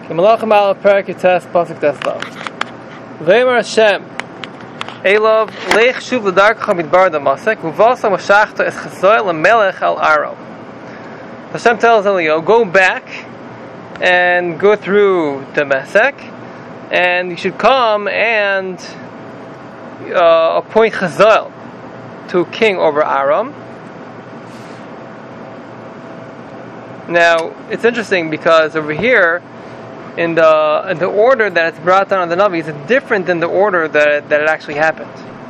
Malachim Aleph Perek Yutes Pasuk Teslav. V'Emer Hashem Elov Leich Shuv L'Darkecha Midbar Damasek Uvasa Mashachta Es Chazoy L'Melech Al Aram. Hashem tells Eliyahu, go back and go through Damasek, and you should come and appoint Chazael to king over Aram. Now it's interesting because over here, in the order that it's brought down on the Navi, is different than the order that it actually happened.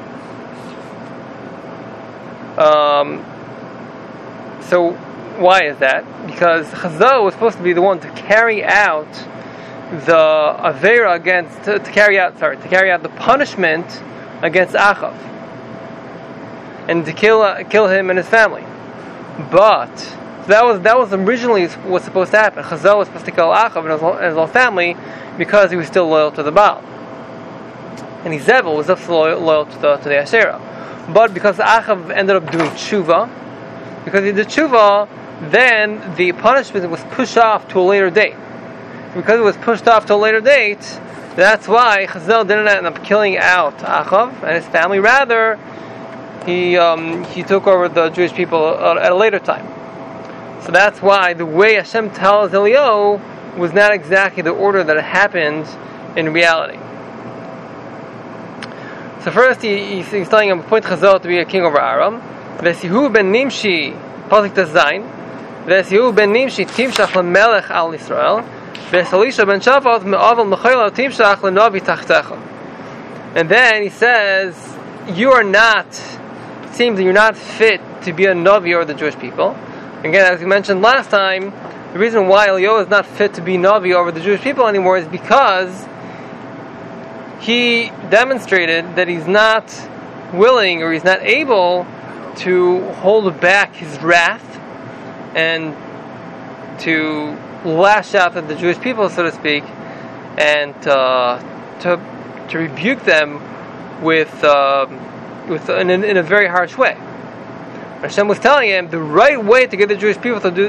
So why is that? Because Chazal was supposed to be the one to carry out the Avera to carry out the punishment against Achav and to kill him and his family. But that was originally what's supposed to happen. Chazal was supposed to kill Achav and his whole family because he was still loyal to the Baal, and Izebel was also loyal to the Asherah. But because Achav ended up doing tshuva, because he did tshuva, then the punishment was pushed off to a later date. Because it was pushed off to a later date, that's why Chazal didn't end up killing out Achav and his family. Rather, he took over the Jewish people at a later time. So that's why the way Hashem tells Eliyahu was not exactly the order that it happened in reality. So first he's telling him, appoint Chazal to be a king over Aram. V'esihu ben Nimshi, Pasuk Tezayin. V'esihu ben Nimshi timshach l'melech al Yisrael. V'esalisha ben Shafat me'avel mechayla timshach l'navi tachtecha. And then he says, it seems that you're not fit to be a Navi over the Jewish people. Again, as we mentioned last time, the reason why Eliyahu is not fit to be Navi over the Jewish people anymore is because he demonstrated that he's not willing or he's not able to hold back his wrath and to lash out at the Jewish people, so to speak, and to rebuke them in a very harsh way. Hashem was telling him the right way to get the Jewish people to go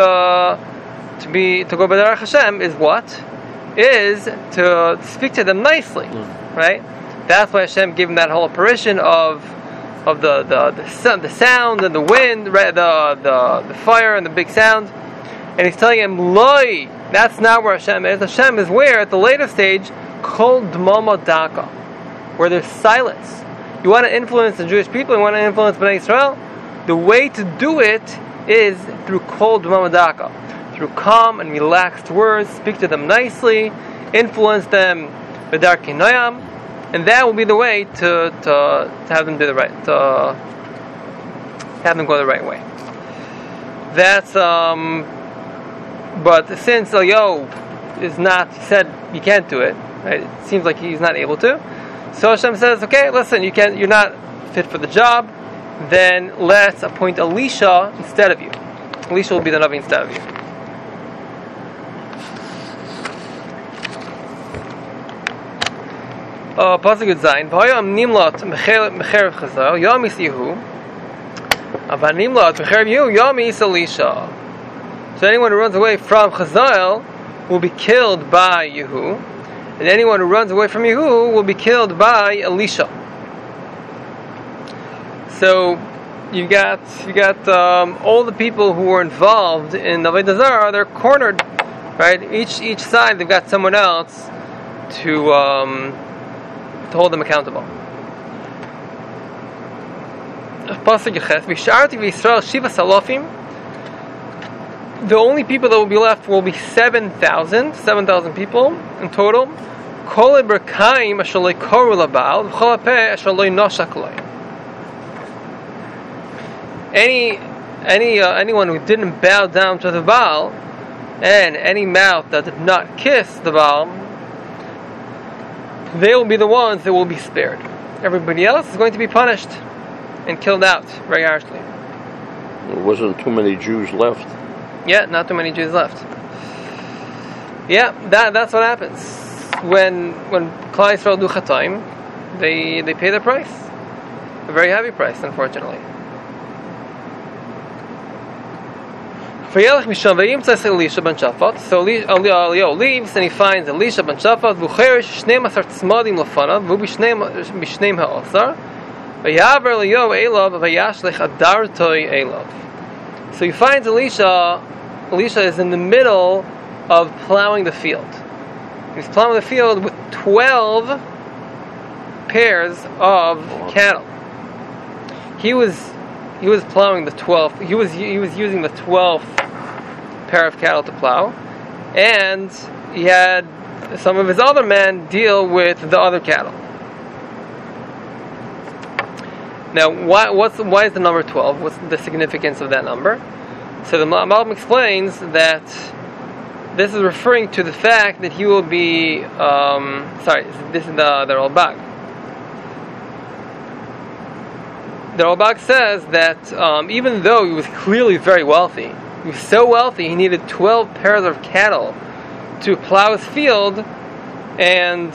b'derech Hashem is what? Is to speak to them nicely, right? That's why Hashem gave him that whole apparition of the sound and the wind, right? The fire and the big sound, and he's telling him, "Loi, that's not where Hashem is. Hashem is where at the later stage, kol dmama daka, where there's silence. You want to influence the Jewish people. You want to influence Bnei Israel." The way to do it is through kol dmama daka, through calm and relaxed words. Speak to them nicely, influence them b'darkei noyam, and that will be the way to have them do the right, to have them go the right way. That's but since Eliyahu is not, he said you can't do it. Right? It seems like he's not able to. So Hashem says, okay, listen, you're not fit for the job. Then let's appoint Elisha instead of you. Elisha will be the Navi instead of you. Pasuk Zayin. V'hayam nimlat mecherev Chazal yamis Yehu. Ava nimlat mecherev Yehu yamis Elisha. So anyone who runs away from Chazal will be killed by Yehu, and anyone who runs away from Yehu will be killed by Elisha. So you got all the people who were involved in the Avodah Zarah, they're cornered, right? Each side they've got someone else to hold them accountable. The only people that will be left will be 7,000 people in total. Anyone who didn't bow down to the Baal, and any mouth that did not kiss the Baal, they will be the ones that will be spared. Everybody else is going to be punished and killed out very harshly. There wasn't too many Jews left. Yeah, not too many Jews left. Yeah, that's what happens when Klal Yisrael do Chataim. They pay the price, a very heavy price, unfortunately. Vayelech misham vayimtzas Elisha ben Shaphat. So Eliyahu leaves and he finds Elisha ben Shaphat. V'cherish shneim asar tzmadim lefanav. V'u b'shneim ha'osar. V'yaver Eliyahu elav v'yashlech adartoi elav. So he finds Elisha. Elisha is in the middle of plowing the field. He's plowing the field with 12 pairs of cattle. He was plowing the 12th. He was using the 12th pair of cattle to plow, and he had some of his other men deal with the other cattle. Now, why is the number 12? What's the significance of that number? So the Malbim explains that this is referring to the fact that he will be. This is the Ralbag. The Ralbag says that even though he was clearly very wealthy, he was so wealthy he needed 12 pairs of cattle to plow his field, and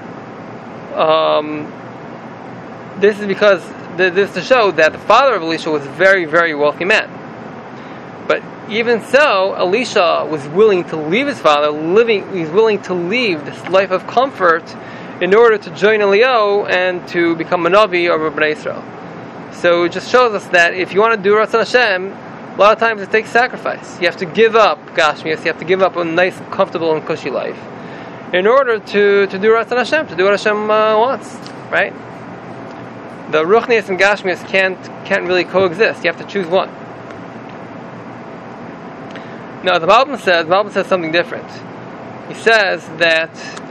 this is because this to show that the father of Elisha was a very, very wealthy man. But even so, Elisha was willing to leave his father, he's willing to leave this life of comfort in order to join Eliyahu and to become a Navi over Bnei Israel. So it just shows us that if you want to do Ratzon Hashem, a lot of times it takes sacrifice. You have to give up Gashmias, you have to give up a nice, comfortable, and cushy life in order to do Ratzon Hashem, to do what Hashem wants, right? The Ruchnias and Gashmias can't really coexist. You have to choose one. Now the Malbim says something different. He says that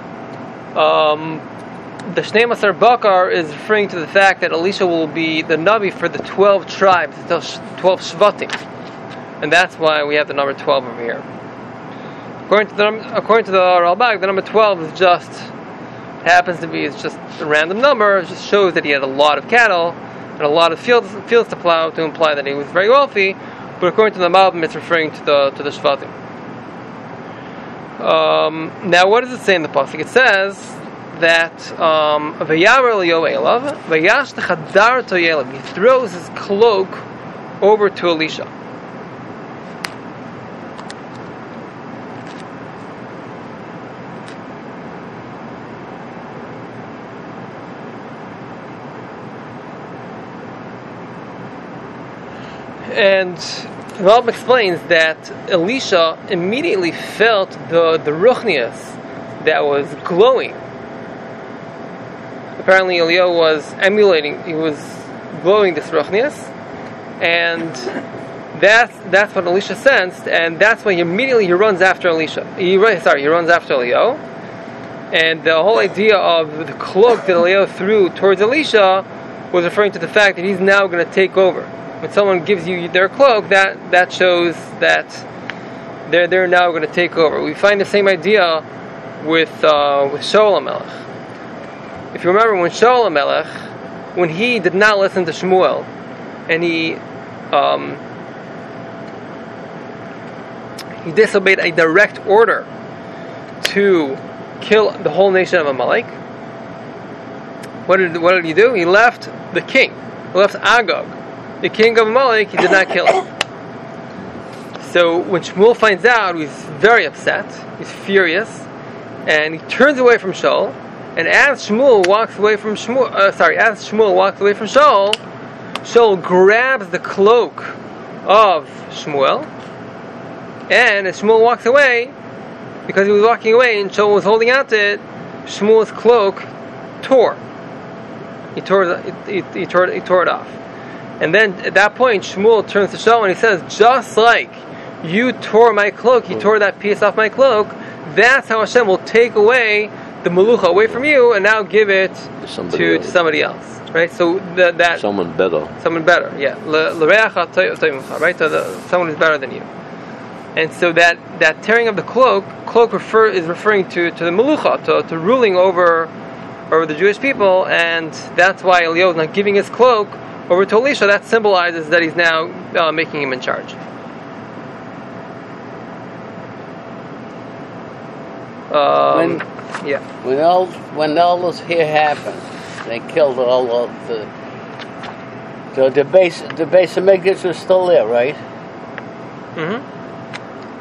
the Shnei Masar Bakar is referring to the fact that Elisha will be the Navi for the 12 tribes, the 12 Shvatim. And that's why we have the number 12 over here. According to the Ralbag, the number 12 is just it's just a random number. It just shows that he had a lot of cattle and a lot of fields to plow, to imply that he was very wealthy. But according to the Malbim, it's referring to the Shvatim. Now, what does it say in the pasuk? It says that Vayaver Eliyahu elav vayashlech adarto elav. He throws his cloak over to Elisha. And Ralbam explains that Elisha immediately felt the ruchnias that was glowing. Apparently Eliyahu was he was glowing this ruchnias, and that's what Elisha sensed, and that's why immediately he runs after Elisha. He runs after Eliyahu, and the whole idea of the cloak that Eliyahu threw towards Elisha was referring to the fact that he's now going to take over. When someone gives you their cloak, that shows that they're now going to take over. We find the same idea with Shaul HaMelech. If you remember, when Shaul HaMelech, when he did not listen to Shmuel, and he disobeyed a direct order to kill the whole nation of Amalek, what did he do? He left the king. He left Agag, the king of Amalek. He did not kill him. So when Shmuel finds out, he's very upset. He's furious, and he turns away from Shaul. And as Shmuel walks away from Shaul, Shaul grabs the cloak of Shmuel, and as Shmuel walks away, because he was walking away and Shaul was holding out to it, Shmuel's cloak tore. He tore it off. And then at that point, Shmuel turns to Shaul and he says, "Just like you tore my cloak, you tore that piece off my cloak. That's how Hashem will take away the Melucha away from you and now give it to somebody else." Right? So that someone better. Yeah. Right? So someone who's better than you. And so that tearing of the cloak is referring to the Melucha, to ruling over the Jewish people, and that's why Eliyahu is not giving his cloak over to Elisha. That symbolizes that he's now making him in charge. When all this here happened, they killed all of the base of Megish was still there, right? Mm-hmm.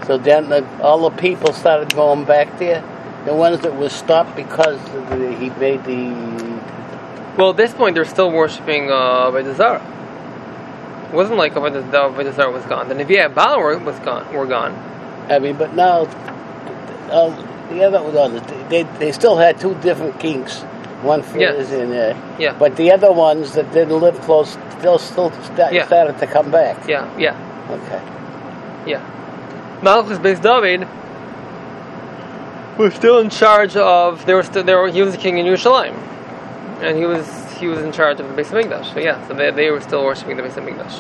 So then all the people started going back there. The ones that was stopped because he made the. Well, at this point, they're still worshiping Avodah Zarah. It wasn't like Avodah Zarah was gone. The Nevi'ei Baal were gone. I mean, but now the other ones, they still had two different kings. One for Yes. yeah. But the other ones that didn't live close still started to come back. Yeah. Okay. Yeah. Malchus Beis David was still in charge of. He was the king in Yerushalayim, and he was in charge of the Beis Hamikdash. So yeah, so they were still worshiping the Beis Hamikdash.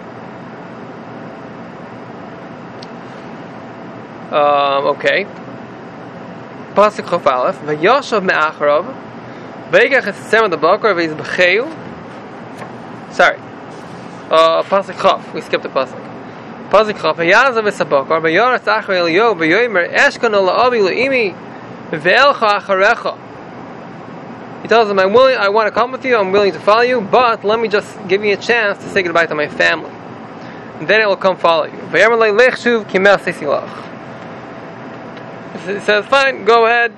Okay. Pasuk Chof Aleph. Vayoshav me'acharav, vayigach es tzemah debakar v'yizbecheu. Sorry. Pasuk Chof. We skipped the pasuk. Pasuk Chof. Vayazav es habakar vayoretz achrei Eliyahu vayomer eshkan ol ha'avi lo'imi ve'elcha acharecha. He tells them, I want to come with you, I'm willing to follow you, but let me just give you a chance to say goodbye to my family. And then it will come follow you. He says, fine, go ahead.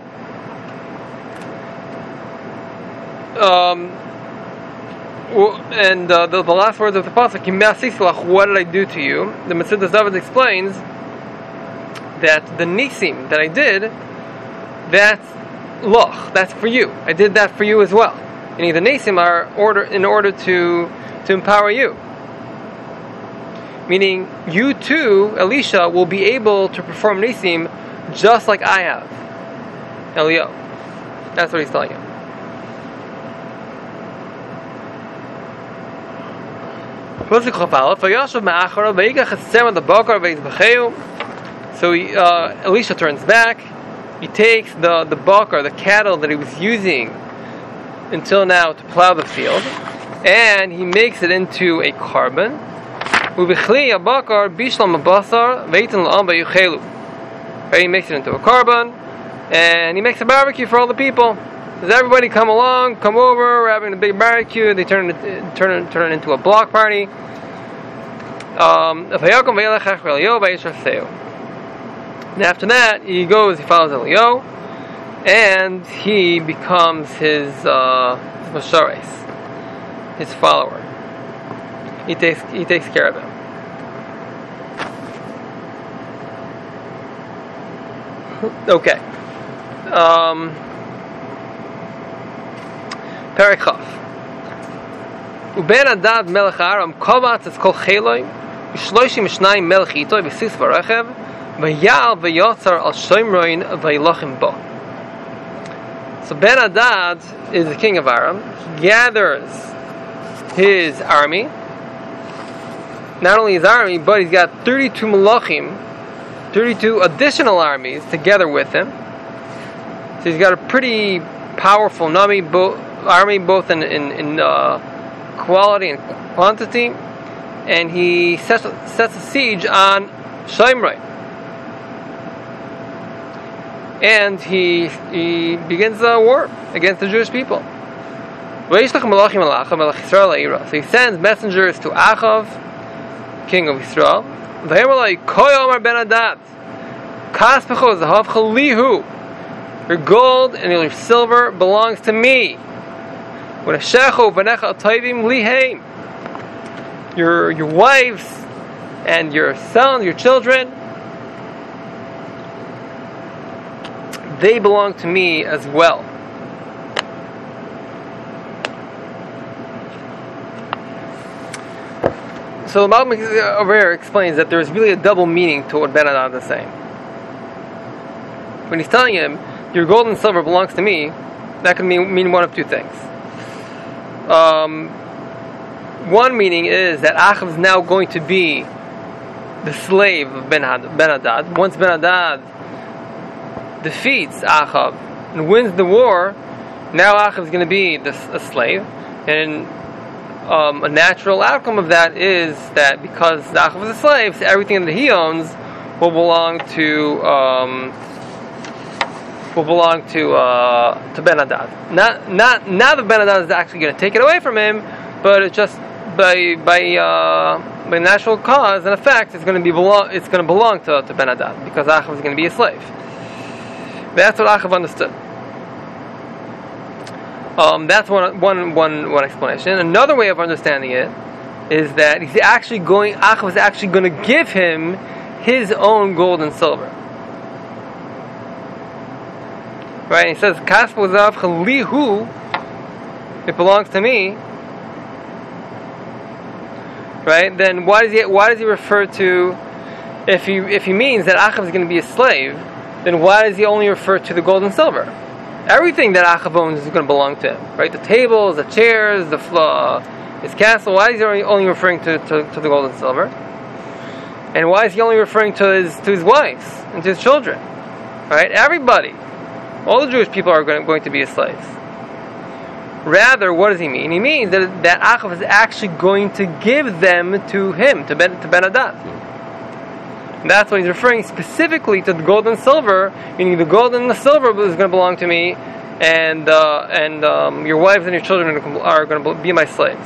And the last words of the pasuk, what did I do to you? The Metzudas David explains that the nisim that I did, that's loch, that's for you. I did that for you as well. And the nisim are in order to empower you. Meaning, you too, Elisha, will be able to perform nisim just like I have. Eliyahu. That's what he's telling you. So Elisha turns back. He takes the bakar, the cattle that he was using until now to plow the field, and he makes it into a carbon. He makes it into a carbon, and he makes a barbecue for all the people. Says, everybody come along, come over, we're having a big barbecue. They turn it into a block party. And after that, he follows Eliyahu, and he becomes his Moshares, his follower. He takes care of him. Okay. Perek Chaf. Uben Adad Melech Aram Kovatz es Kol Cheloi V'shloishim Shnayim Melech Itoi V'sis V'rechev V'yal V'yotzar Al Shomroin V'yilachim Bo. So Ben Hadad is the king of Aram. He gathers his army. Not only his army, but he's got 32 Malachim, 32 additional armies together with him. So he's got a pretty powerful army, both in quality and quantity. And he sets a siege on Shomroi. And he begins a war against the Jewish people. So he sends messengers to Achav, king of Israel. Your gold and your silver belongs to me. Your wives and your sons, your children, they belong to me as well. So the Malbim over here explains that there's really a double meaning to what Ben Hadad is saying. When he's telling him, your gold and silver belongs to me, that can mean one of two things. One meaning is that Achav is now going to be the slave of Ben Hadad. Once Ben Hadad defeats Achav and wins the war, now Achav is going to be a slave. And a natural outcome of that is that because Achav is a slave, so everything that he owns will belong to Ben Hadad. Not that Ben Hadad is actually going to take it away from him, but it's just by natural cause and effect, it's going to belong to Ben Hadad, because Achav is going to be a slave. That's what Achav understood. That's one explanation. Another way of understanding it is that Achav is actually going to give him his own gold and silver. Right? He says, "Kaspo zav chalihu," it belongs to me. Right? Then why does he refer to, if he means that Achav is going to be a slave, then why does he only refer to the gold and silver? Everything that Achav owns is going to belong to him, right? The tables, the chairs, his castle. Why is he only referring to the gold and silver? And why is he only referring to his wives and to his children? Right? Everybody, all the Jewish people are going to be his slaves. Rather, what does he mean? He means that Achav is actually going to give them to him, to Ben Hadad. And that's why he's referring specifically to the gold and silver, meaning the gold and the silver is going to belong to me, and your wives and your children are going to be my slaves.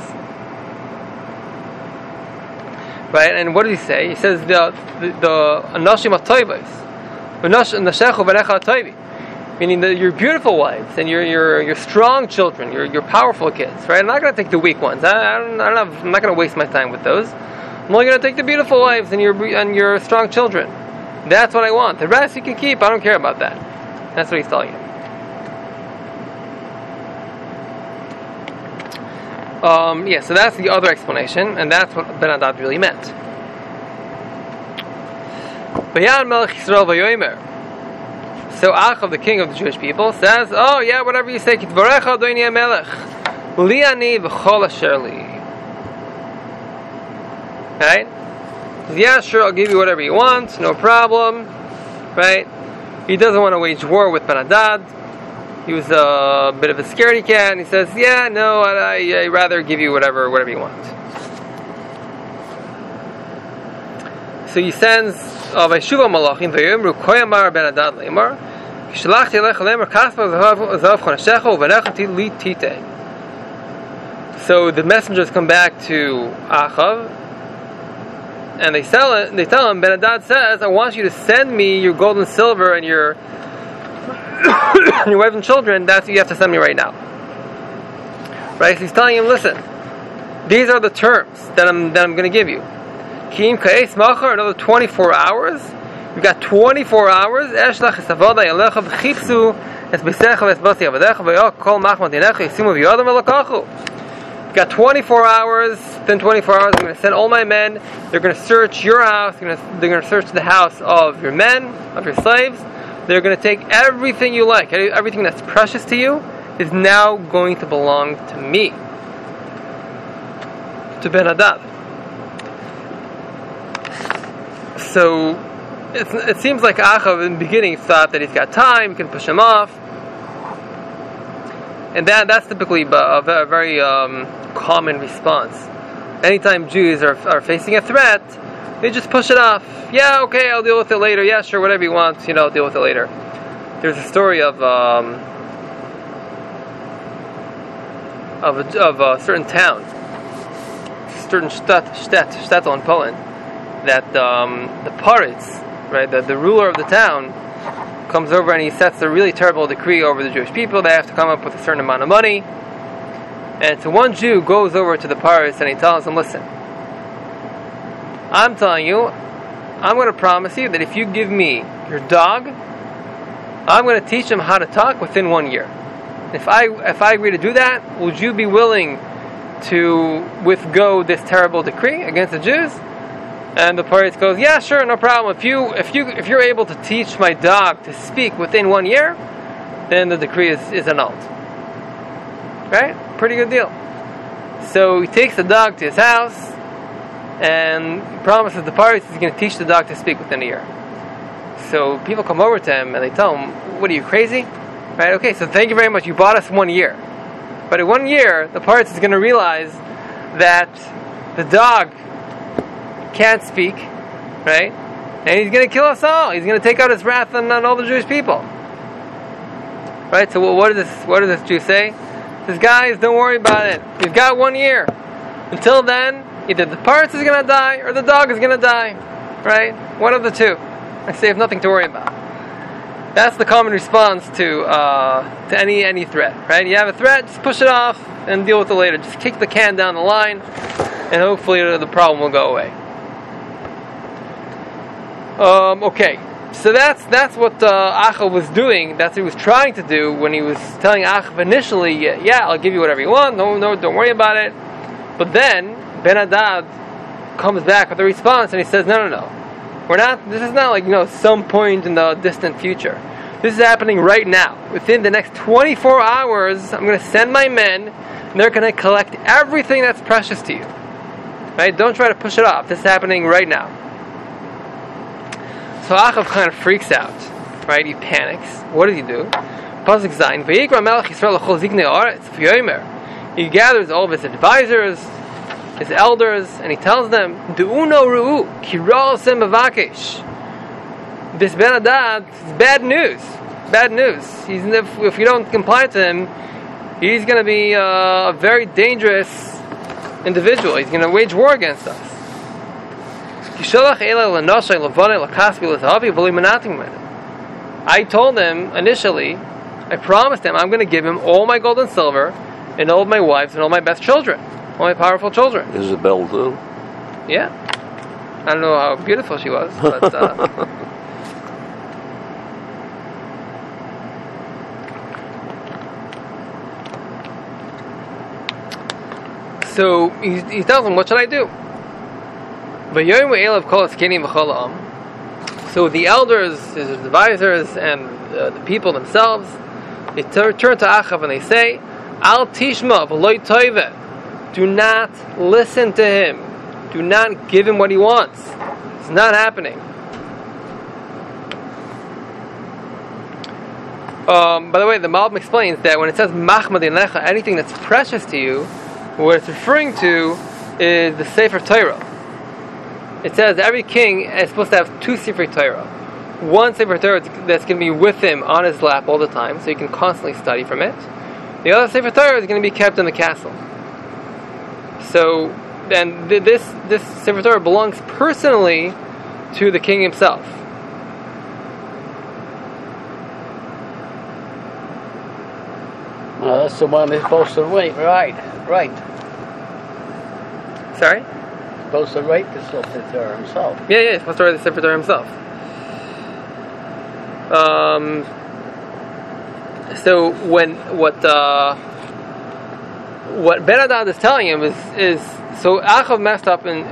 Right? And what does he say? He says the anashim atoivos, nashechu v'necha atoivi, meaning your beautiful wives and your strong children, your powerful kids. Right? I'm not going to take the weak ones. I'm not going to waste my time with those. I'm only going to take the beautiful wives and your strong children. That's what I want. The rest you can keep. I don't care about that. That's what he's telling you. So that's the other explanation, and that's what Ben Hadad really meant. So Achav, the king of the Jewish people, says, "Oh yeah, whatever you say, Kitvarecha Adoni HaMelech, Li ani v'chol asher li." Right? Yeah, sure, I'll give you whatever you want, no problem. Right? He doesn't want to wage war with Ben Hadad. He was a bit of a scaredy cat, and he says, "Yeah, no, I'd rather give you whatever you want." So he sends Vaishuva Malachim Vayomru Koyamar Ben Hadad Leimar Kishalachti Alecha Leimar Kaspa Zav Chonashecha Uvenechati Li Tite. So the messengers come back to Achav, and they tell him, Ben Hadad says, "I want you to send me your gold and silver and your wives and children. That's what you have to send me right now." Right? So he's telling him, "Listen, these are the terms that I'm going to give you. Kim Ka'es Machar, another 24 hours. You've got 24 hours. Eshlach esavada yalecha v'chipsu es b'secha v'esbasi avadecha v'yok kol machmat yinecha yisimu v'yodam v'lakachu." You've got 24 hours. Within 24 hours, I'm going to send all my men. They're going to search your house. They're going to search the house of your men, of your slaves. They're going to take everything you like. Everything that's precious to you is now going to belong to me, to Ben Hadad. So it seems like Achav in the beginning thought that he's got time, he can push him off, and that's typically a very common response. Anytime Jews are facing a threat, they just push it off. Yeah, okay, I'll deal with it later. Yeah, sure, whatever you want, I'll deal with it later. There's a story of a certain town, certain shtetl in Poland, that the Paritz, right, the ruler of the town, comes over and he sets a really terrible decree over the Jewish people. They have to come up with a certain amount of money. And so one Jew goes over to the Paritz and he tells him, "Listen, I'm telling you, I'm going to promise you that if you give me your dog, I'm going to teach him how to talk within 1 year. If I agree to do that, would you be willing to withgo this terrible decree against the Jews?" And the Paritz goes, "Yeah, sure, no problem. If you're able to teach my dog to speak within 1 year, then the decree is annulled." Right? Pretty good deal. So he takes the dog to his house and promises the Paritz he's going to teach the dog to speak within a year. So people come over to him and they tell him, "What are you, crazy? Right? Okay, so thank you very much. You bought us 1 year. But in 1 year, the Paritz is going to realize that the dog can't speak, right? And he's going to kill us all. He's going to take out his wrath on all the Jewish people." Right? So what does this Jew say? He says, "Guys, don't worry about it. You've got 1 year. Until then, either the parrot is going to die or the dog is going to die, right? One of the two. I say, have nothing to worry about. That's the common response to any threat, right? You have a threat, just push it off and deal with it later. Just kick the can down the line, and hopefully the problem will go away. Okay, so that's what Achav was doing. That's what he was trying to do when he was telling Achav initially, yeah, I'll give you whatever you want. No, don't worry about it. But then Ben-Hadad comes back with a response, and he says, no. This is not like, some point in the distant future. This is happening right now. Within the next 24 hours, I'm going to send my men, and they're going to collect everything that's precious to you. Right? Don't try to push it off. This is happening right now. So Achav kind of freaks out. Right? He panics. What does he do? Pasuk Zayin. Vayikra melech Yisrael l'chol ziknei haaretz v'yomer. He gathers all of his advisors, his elders, and he tells them, Du'uno ru'u, kirol sem mavakesh. This Ben-Hadad is bad news. Bad news. If you don't comply to him, he's going to be a very dangerous individual. He's going to wage war against us. I told him initially, I promised him I'm going to give him all my gold and silver and all of my wives and all my best children. All my powerful children. Isabel too? Yeah. I don't know how beautiful she was, but so he tells him, what should I do? So the elders, his advisors, and the people themselves, they turn to Achav and they say, Al tishma v'loy toiveh. Do not listen to him. Do not give him what he wants. It's not happening. By the way, the Malbim explains that when it says Machmad Inecha, anything that's precious to you, what it's referring to is the Sefer Torah. It says every king is supposed to have 2 Sefer Torah. One Sefer Torah that's going to be with him on his lap all the time, so he can constantly study from it. The other Sefer Torah is going to be kept in the castle. So, then this Sefer Torah belongs personally to the king himself. Well, that's the one he's supposed to write. Right. Sorry? He's supposed to write the Sefer Torah himself. Yeah, he's supposed to write the Sefer Torah himself. So what Ben-Hadad is telling him is so Achav messed up in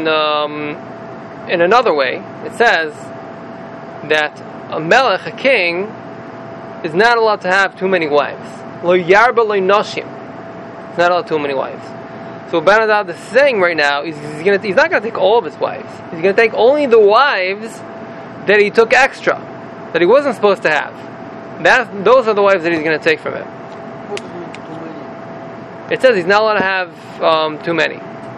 another way. It says that a melech, a king, is not allowed to have too many wives. Lo yarba lo noshim. He's not allowed too many wives. So what Ben-Hadad is saying right now is he's not going to take all of his wives. He's going to take only the wives that he took extra, that he wasn't supposed to have. Those are the wives that he's going to take from him. It says he's not allowed to have too many.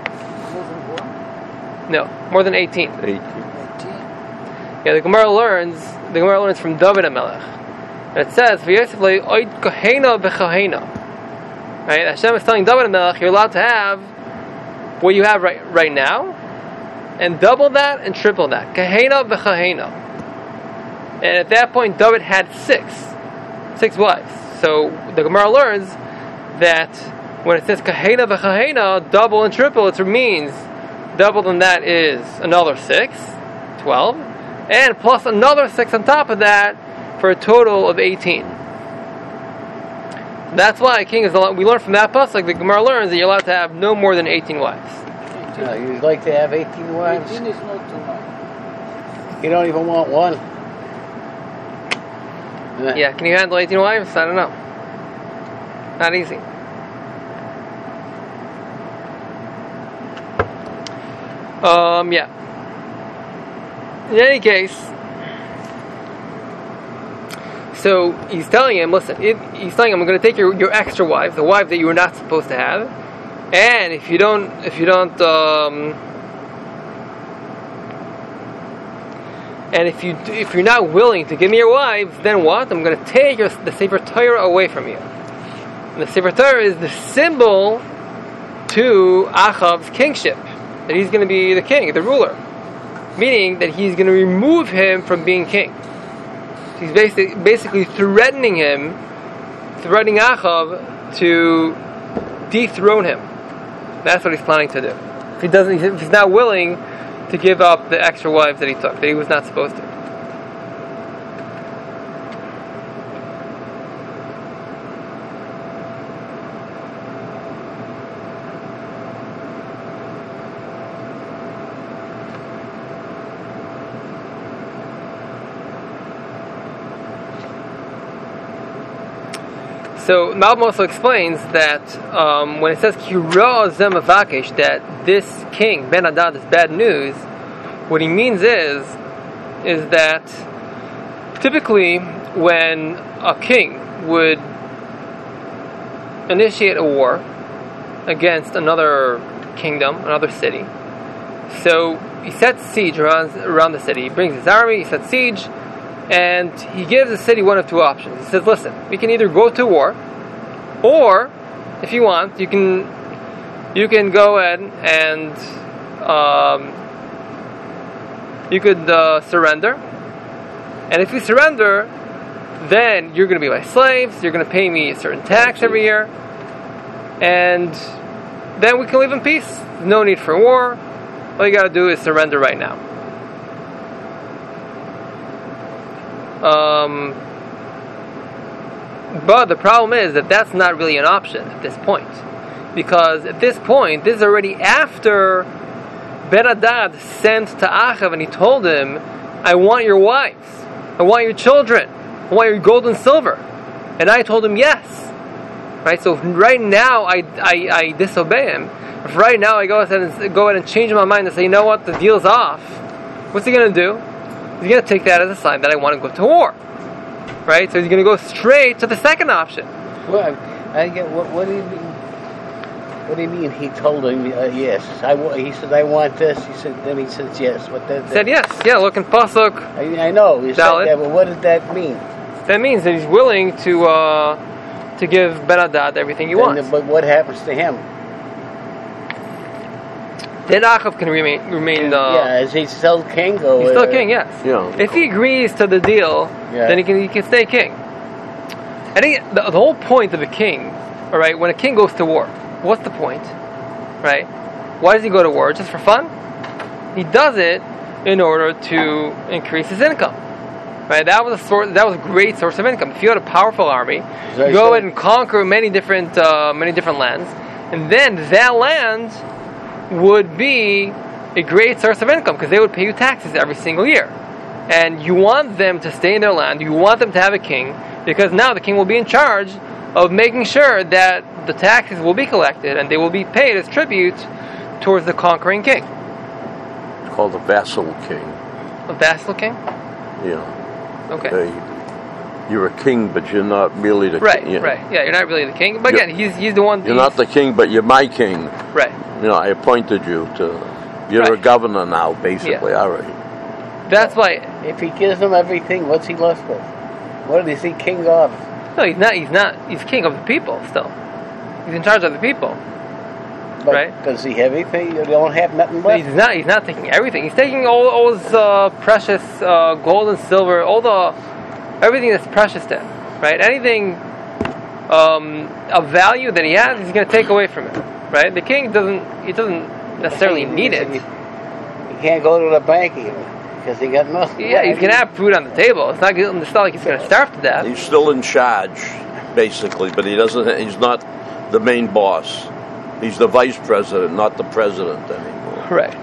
No, more than 18. 18. Yeah, the Gemara learns from David HaMelech. And it says, "V'yosef oid kohena b'chahena." Right? Hashem is telling David HaMelech, you're allowed to have what you have right now, and double that and triple that. Kahena b'chahena. And at that point, David had six wives. So the Gemara learns that when it says kahena v'chahena, double and triple, it means double than that is another 6, 12, and plus another 6 on top of that for a total of 18. That's why a king is allowed. We learn from that pasuk, the Gemara learns that you're allowed to have no more than 18 wives. You'd like to have 18 wives? 18 is not too much. You don't even want one? Yeah, can you handle 18 wives? I don't know. Not easy. Yeah. In any case, so he's telling him, listen, he's telling him, I'm going to take your extra wife, the wife that you were not supposed to have, and if you're not willing to give me your wives, then what? I'm going to take the Sefer Torah away from you. And the Sefer Torah is the symbol to Achav's kingship, that he's going to be the king, the ruler, meaning that he's going to remove him from being king. He's basically threatening Achav to dethrone him. That's what he's planning to do. If he's not willing to give up the extra wives that he took, that he was not supposed to. So Malbim also explains that when it says Kira Zemavakesh, that this king Ben Hadad is bad news, what he means is that typically when a king would initiate a war against another kingdom, another city, so he sets siege around the city. He brings his army, he sets siege, and he gives the city one of two options. He says, listen, we can either go to war, or if you want, you can go ahead and you could surrender. And if you surrender, then you're going to be my slaves, you're going to pay me a certain tax every year, and then we can live in peace. There's no need for war. All you got to do is surrender right now. But the problem is that that's not really an option at this point, because at this point, this is already after Ben Hadad sent to Achav and he told him, I want your wives, I want your children, I want your gold and silver. And I told him yes. Right? So if right now I disobey him, if right now I go ahead and change my mind and say, you know what, the deal's off, what's he going to do? He's going to take that as a sign that I want to go to war. Right? So he's going to go straight to the second option. Well, I get what do you mean? What do you mean? He told him yes. He said, I want this. He said, then he says yes. But that said yes. Yeah, look in Pasuk. I know. He said that, but what does that mean? That means that he's willing to give Ben Hadad everything he wants. But what happens to him? Then Achav can remain. Is he still king? Or, he's still king. Yes. Yeah. If he agrees to the deal, then he can stay king. I think the whole point of a king, all right, when a king goes to war, what's the point, right? Why does he go to war? Just for fun? He does it in order to increase his income. Right? That was a great source of income. If you had a powerful army, go ahead and conquer many different lands, and then that land would be a great source of income because they would pay you taxes every single year. And you want them to stay in their land, you want them to have a king, because now the king will be in charge of making sure that the taxes will be collected and they will be paid as tribute towards the conquering king. It's called a vassal king. A vassal king? Yeah. Okay. You're a king, but you're not really the king. Yeah. Right. Yeah, you're not really the king. But again, he's the one. You're not the king, but you're my king. Right. You know, I appointed you to. You're a governor now, basically. Yeah. All right. That's why. If he gives them everything, what's he left with? What is he king of? No, he's not. He's king of the people still. He's in charge of the people. But right? Does he have anything? You don't have nothing left. He's not taking everything. He's taking all his precious gold and silver, everything that's precious to him. Right? Anything of value that he has, he's going to take away from him. Right? The king doesn't necessarily need it. He can't go to the bank even because he got nothing. Yeah, he's going to have food on the table. It's not like he's going to starve to death. He's still in charge, basically, but he's not the main boss. He's the vice president, not the president anymore. Right.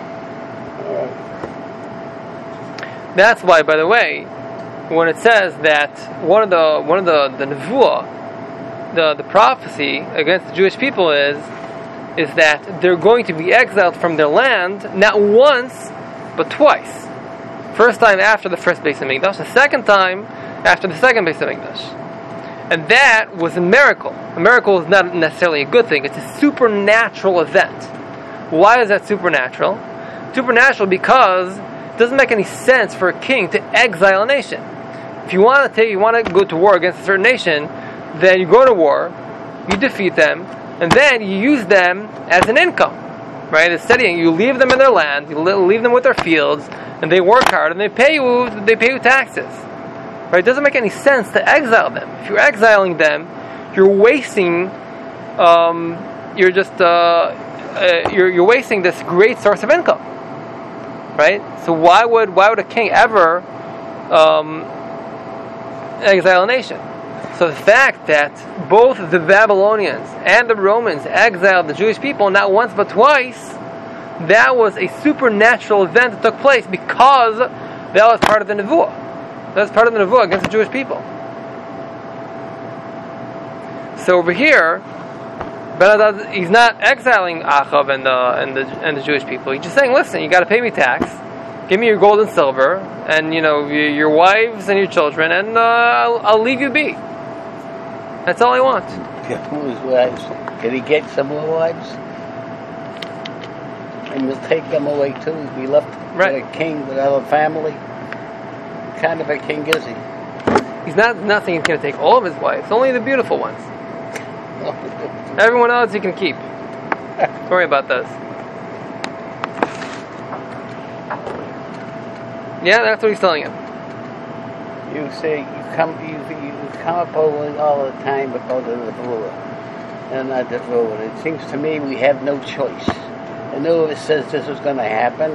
That's why, by the way, when it says that one of the nevuah, the prophecy against the Jewish people is that they're going to be exiled from their land not once but twice. First time after the first Beis Hamikdash, the second time after the second Beis Hamikdash. And that was a miracle. A miracle is not necessarily a good thing. It's a supernatural event. Why is that supernatural? Supernatural because it doesn't make any sense for a king to exile a nation. If you want to go to war against a certain nation, then you go to war, you defeat them, and then you use them as an income, right? It's steadying. You leave them in their land, you leave them with their fields, and they work hard, and they pay you taxes, right? It doesn't make any sense to exile them. If you're exiling them, you're wasting. You're wasting this great source of income, right? So why would a king ever exile a nation? So the fact that both the Babylonians and the Romans exiled the Jewish people not once but twice, that was a supernatural event that took place because that was part of the Nevuah. That was part of the Nevuah against the Jewish people. So over here, Ben-Hadad, he's not exiling Achav and the Jewish people. He's just saying, listen, you got to pay me tax. Give me your gold and silver, and your wives and your children, and I'll leave you be. That's all I want. His wives. Can he get some more wives? And we'll take them away too. He'll be left with a king without a family. What kind of a king is he? He's not saying he's going to take all of his wives. Only the beautiful ones. Everyone else he can keep. Don't worry about those. Yeah, that's what he's telling him. You say you come up over all the time about the Nevuah, and not the Nevuah. It seems to me we have no choice. The Nevuah says this is going to happen,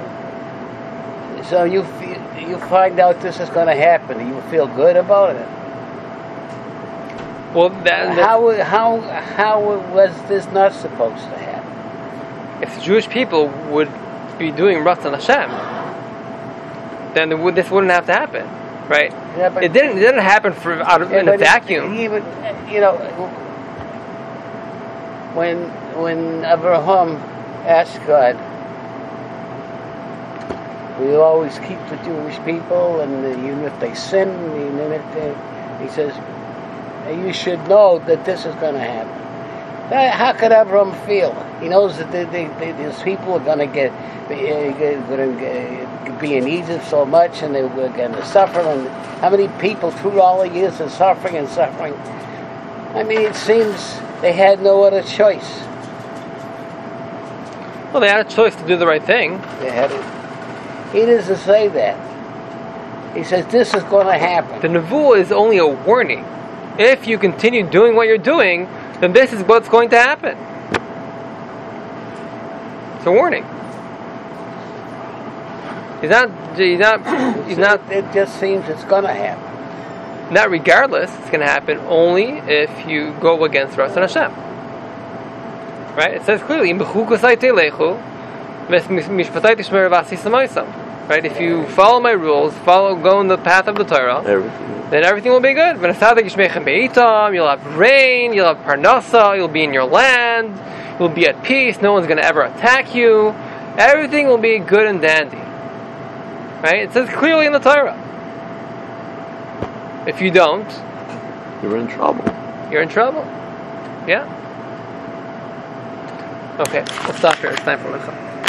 so you find out this is going to happen. You feel good about it. Well, how was this not supposed to happen? If the Jewish people would be doing Ratzon Hashem, then this wouldn't have to happen, right? Yeah, but it didn't happen in a vacuum. Even when Abraham asked God, we always keep the Jewish people, and even if they sin, he says, you should know that this is going to happen. How could Abraham feel? He knows that these people are going to be in Egypt so much, and they were going to suffer. And how many people through all the years of suffering? I mean, it seems they had no other choice. Well, they had a choice to do the right thing. They had it. He doesn't say that. He says this is going to happen. The Nevuah is only a warning. If you continue doing what you're doing, then this is what's going to happen. It's a warning. He's not. It just seems it's going to happen. Not regardless, it's going to happen only if you go against Ratzon Hashem. Right? It says clearly, right? If you follow my rules, go in the path of the Torah, then everything will be good. You'll have rain, you'll have parnasa, you'll be in your land, you'll be at peace, no one's going to ever attack you, everything will be good and dandy. Right? It says clearly in the Torah. If you don't, you're in trouble. You're in trouble. Yeah? Okay, we'll stop here. It's time for Mincha.